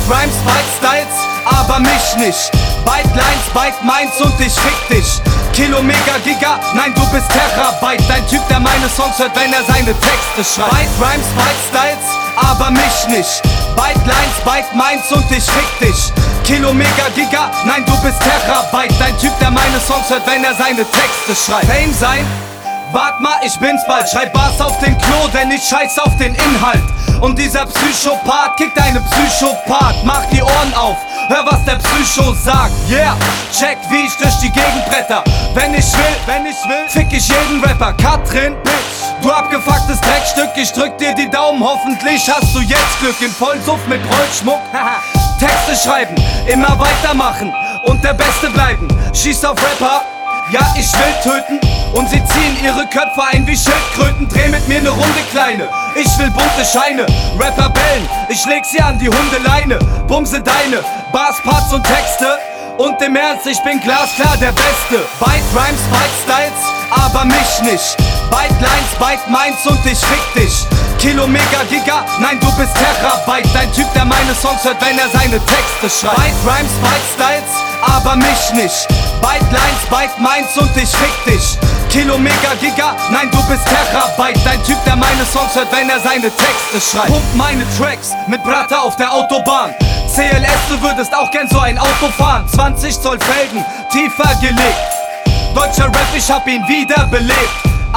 Rhymes, Byte Styles, aber mich nicht. Byte Lines, Byte Minds und ich fick dich. Kilo, Mega, Giga, nein du bist Terabyte. Dein Typ, der meine Songs hört, wenn er seine Texte schreibt. Byte Rhymes, Byte Styles, aber mich nicht. Byte Lines, Byte Minds und ich fick dich. Kilo, Mega, Giga, nein du bist Terabyte. Dein Typ, der meine Songs hört, wenn er seine Texte schreibt. Fame sein? Wart mal, ich bin's bald. Schreib Bars auf den Klo, denn ich scheiß auf den Inhalt. Und dieser Psychopath kickt eine Psychopath. Mach die Ohren auf, hör was der Psycho sagt. Yeah, check wie ich durch die Gegend bretter. Wenn ich will, fick ich jeden Rapper. Katrin, bitch, du abgefucktes Dreckstück. Ich drück dir die Daumen, hoffentlich hast du jetzt Glück. Im Vollsuff mit Rollschmuck, Texte schreiben, immer weitermachen und der Beste bleiben. Schieß auf Rapper, ja ich will töten. Und sie ziehen ihre Köpfe ein wie Schildkröten. Dreh mit mir ne Runde, Kleine, ich will bunte Scheine. Rapper bellen, ich leg sie an die Hundeleine. Bumse deine Bars, Parts und Texte. Und im Ernst, ich bin glasklar der Beste. Byte Rhymes, Byte Styles, aber mich nicht. Byte Lines, Byte Minds und ich fick dich. Kilo, Mega, Giga, nein du bist Terabyte. Dein Typ, der meine Songs hört, wenn er seine Texte schreibt. Byte Rhymes, Byte Styles, aber mich nicht. Byte Lines, Byte Minds und ich fick dich. Kilo, Mega, Giga, nein du bist Terabyte. Dein Typ, der meine Songs hört, wenn er seine Texte schreibt. Pump meine Tracks mit Bratter auf der Autobahn. CLS, du würdest auch gern so ein Auto fahren. 20 Zoll Felgen, tiefer gelegt. Deutscher Rap, ich hab ihn wiederbelebt.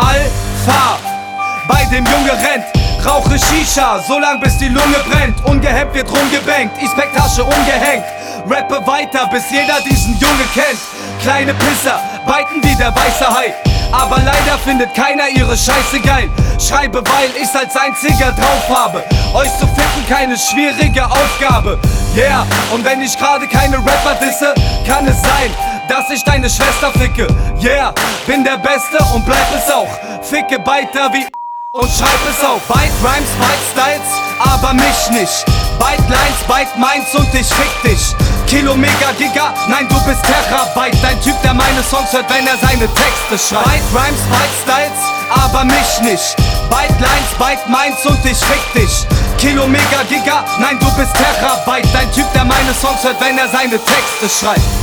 Alpha, bei dem Junge rennt. Rauche Shisha, so lang bis die Lunge brennt. Ungehemmt wird rumgebankt, Ispektasche umgehängt. Rappe weiter, bis jeder diesen Junge kennt. Kleine Pisser, biten wie der weiße Hai. Aber leider findet keiner ihre Scheiße geil. Schreibe, weil ich's als einziger drauf habe. Euch zu finden, keine schwierige Aufgabe. Yeah, und wenn ich gerade keine Rapper disse, kann es sein, dass ich deine Schwester ficke. Yeah, bin der Beste und bleib es auch. Ficke weiter wie und schreib es auf. Byte Rhymes, Byte Styles, aber mich nicht. Byte Lines, Byte Minds und ich fick dich. Kilo, Mega, Giga, nein du bist Terabyte. Dein Typ, der meine Songs hört, wenn er seine Texte schreibt. Byte Rhymes, Byte Styles, aber mich nicht. Byte Lines, Byte Minds und ich fick dich. Kilo, Mega, Giga, nein du bist Terabyte. Dein Typ, der meine Songs hört, wenn er seine Texte schreibt.